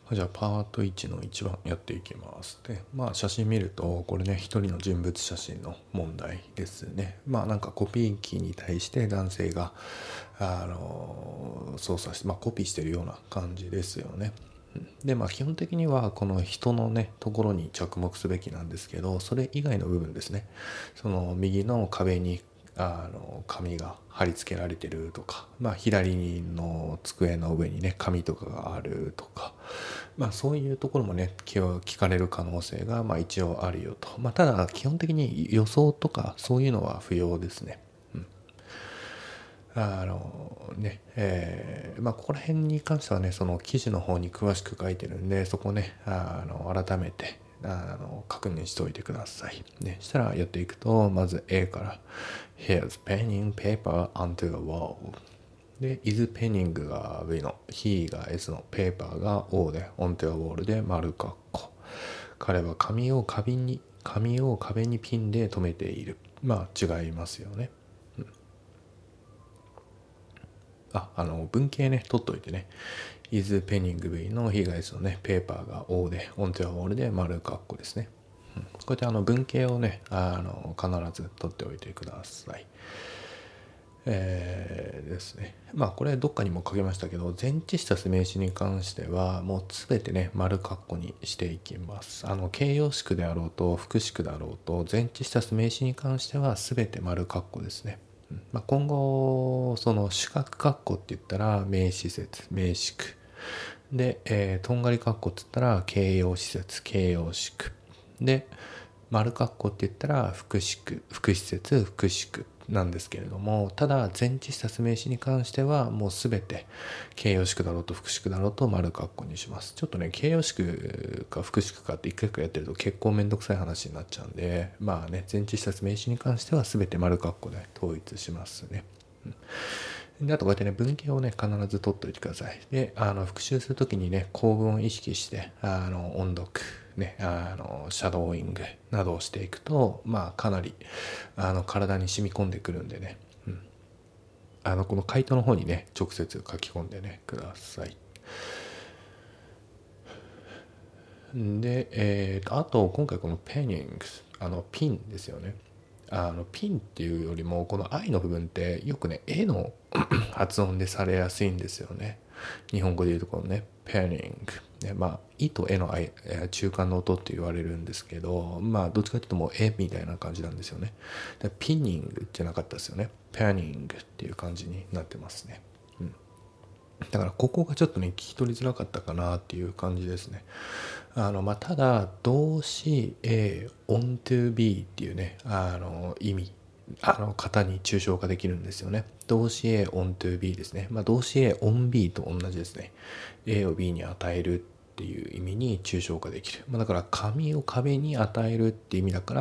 じゃあパート1の1番やっていきます。で、写真見るとこれね、一人の人物写真の問題ですね。なんかコピー機に対して男性が操作して、コピーしてるような感じですよね。で基本的にはこの人のねところに着目すべきなんですけど、それ以外の部分ですね、その右の壁に紙が貼り付けられてるとか、左の机の上にね紙とかがあるとか、そういうところもね聞かれる可能性が一応あるよと。ただ基本的に予想とかそういうのは不要ですね。ここら辺に関してはね、その記事の方に詳しく書いてるんで、そこね改めて確認しておいてくださいね。したらやっていくと、まず A から Here's penning paper onto a wall で is penning が V の he が S の paper が O で onto a wall で丸括弧。彼は紙を壁にピンで留めている。違いますよね。文型ね取っといてね、 is penning V の被害のねペーパーが O で onto a wall で丸括弧ですね。こうやって文型をね必ず取っておいてください。ですね。これどっかにも書きましたけど、前置詞足す名詞に関してはもう全てね丸括弧にしていきます。形容詞句であろうと副詞句であろうと、前置詞足す名詞に関しては全て丸括弧ですね。今後その主格括弧って言ったら名詞節名詞句で、とんがり括弧って言ったら形容詞節形容詞句で、丸括弧って言ったら副詞句副詞節副詞句なんですけれども、ただ前置詞足す名詞に関してはもうすべて形容詞句だろうと副詞句だろうと丸括弧にします。ちょっとね形容詞句か副詞句かって一回一回やってると結構めんどくさい話になっちゃうんで、前置詞足す名詞に関してはすべて丸括弧で統一しますね。であとこうやってね文型をね必ず取っておいてください。で復習するときにね構文を意識して音読ねシャドーイングなどをしていくとかなり体に染み込んでくるんでね、この回答の方にね直接書き込んでねください。で、あと今回このペニングピンですよね。ピンっていうよりもこの I の部分ってよくね絵の発音でされやすいんですよね。日本語でいうところねペニング、ね、イと絵の中間の音って言われるんですけど、どっちかというともう絵みたいな感じなんですよね。でピニングじゃなかったですよね。ペニングっていう感じになってますね。だからここがちょっとね聞き取りづらかったかなっていう感じですね。ただ動詞 A on to be っていうね意味型に抽象化できるんですよね。動詞 A on to B ですね。動詞 A on B と同じですね。A を B に与えるっていう意味に抽象化できる。だから紙を壁に与えるって意味だから、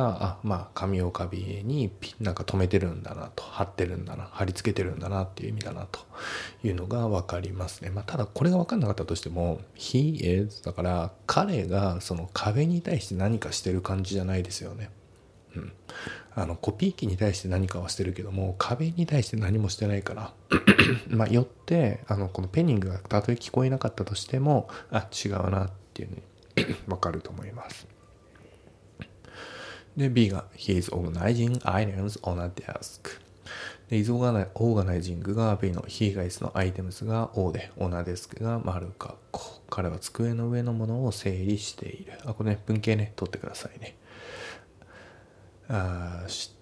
紙を壁になんか留めてるんだなと、貼ってるんだな、貼り付けてるんだなっていう意味だなというのが分かりますね。ただこれが分かんなかったとしても He is だから彼がその壁に対して何かしてる感じじゃないですよね。コピー機に対して何かはしてるけども壁に対して何もしてないからよってこのペニングがたとえ聞こえなかったとしても違うなっていうのに分かると思います。で B が He is organizing items on a desk で is organizing が B の He が S の items が O で on a desk が丸括弧。彼は机の上のものを整理している。これね文型ね取ってくださいね。して、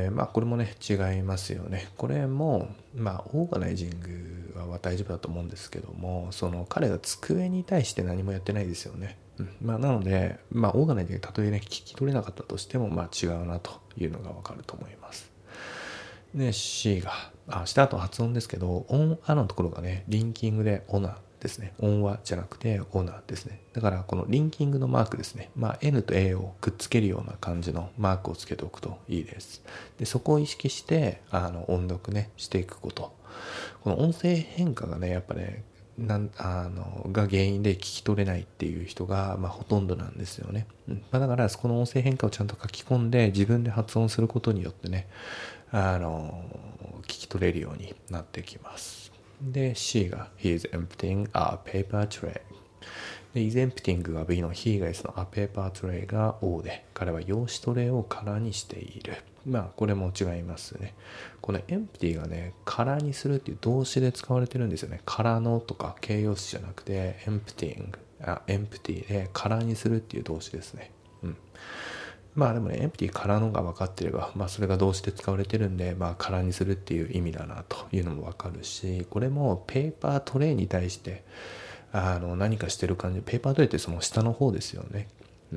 これもね違いますよね。これもオーガナイジングは大丈夫だと思うんですけども、その彼が机に対して何もやってないですよね。なのでオーガナイジングたとえね聞き取れなかったとしても違うなというのがわかると思います。で C がした後発音ですけど、オンアのところがねリンキングでオナですね。オンはじゃなくてオナですね。だからこのリンキングのマークですね。N と A をくっつけるような感じのマークをつけておくといいです。でそこを意識して音読ねしていくこと。この音声変化がねやっぱねが原因で聞き取れないっていう人がほとんどなんですよね。だからこの音声変化をちゃんと書き込んで自分で発音することによってね聞き取れるようになってきます。で C が He is emptying a paper tray で、is emptying が B の he が S の a paper tray が O で、彼は用紙トレイを空にしている。まあこれも違いますね。この empty がね、空にするっていう動詞で使われてるんですよね。空のとか形容詞じゃなくて empty で空にするっていう動詞ですね。まあでもね、empty 空のが分かってれば、まあそれが動詞で使われてるんで、まあ空にするっていう意味だなというのも分かるし、これもペーパートレイに対して何かしてる感じ。ペーパートレイってその下の方ですよね。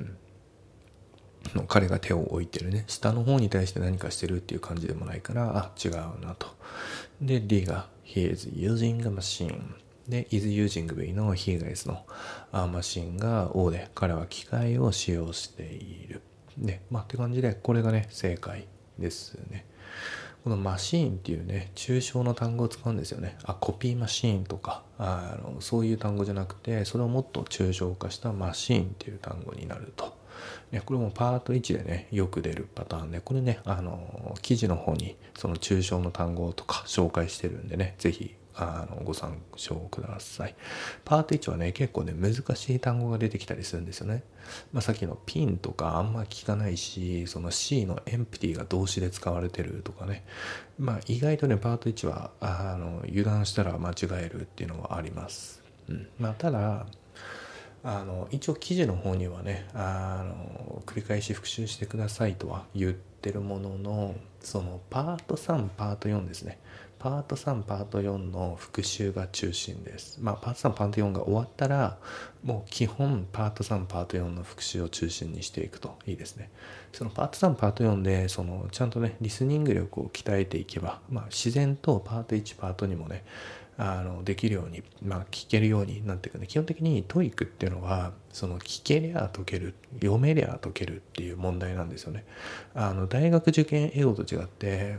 彼が手を置いてるね、下の方に対して何かしてるっていう感じでもないから、違うなと。で D が He is using a machine で is using B の He が S のマシンが O で、彼は機械を使用している。でまあって感じで、これがね正解ですね。このマシーンっていうね抽象の単語を使うんですよね。コピーマシーンとかそういう単語じゃなくて、それをもっと抽象化したマシーンっていう単語になると。これもパート1でねよく出るパターンで、これね記事の方にその抽象の単語とか紹介してるんでね、ぜひご参照ください。パート1はね結構ね難しい単語が出てきたりするんですよね。さっきのピンとかあんま聞かないし、その C のエンプティが動詞で使われてるとかね、意外とねパート1は油断したら間違えるっていうのはあります。ただ一応記事の方にはね繰り返し復習してくださいとは言ってるものの、そのパート3パート4ですね。パート3パート4の復習が中心です。パート3パート4が終わったらもう基本パート3パート4の復習を中心にしていくといいですね。そのパート3パート4でちゃんとねリスニング力を鍛えていけば、自然とパート1パート2もねできるように、聞けるようになっていくね。基本的にトイックっていうのはその聞けりゃ解ける、読めりゃ解けるっていう問題なんですよね。大学受験英語と違って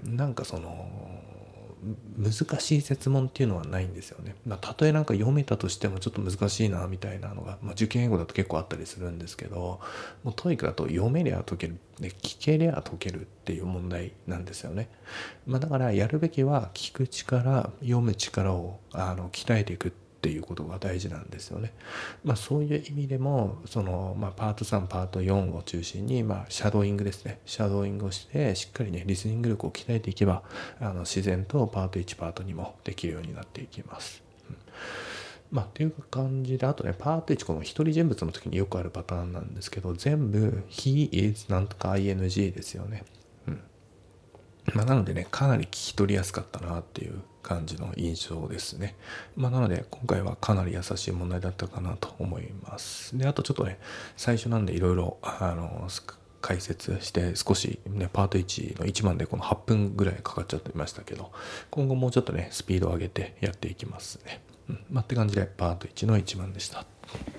難しい設問っていうのはないんですよね。たとえ読めたとしてもちょっと難しいなみたいなのが、受験英語だと結構あったりするんですけど、もうトイックだと読めりゃ解けるで聞けりゃ解けるっていう問題なんですよね。だからやるべきは聞く力、読む力を鍛えていくっていうことが大事なんですよね。そういう意味でもパート3パート4を中心にシャドーイングですね。シャドーイングをしてしっかりねリスニング力を鍛えていけば自然とパート1パート2もできるようになっていきます。っていう感じで、あとねパート1、この一人人物の時によくあるパターンなんですけど、全部 he is なんとか ing ですよね。なのでねかなり聞き取りやすかったなっていう感じの印象ですね。なので今回はかなり優しい問題だったかなと思います。であとちょっとね最初なんでいろいろ解説して少しねパート1の1番でこの8分ぐらいかかっちゃってましたけど、今後もうちょっとねスピードを上げてやっていきますね。って感じでパート1の1番でした。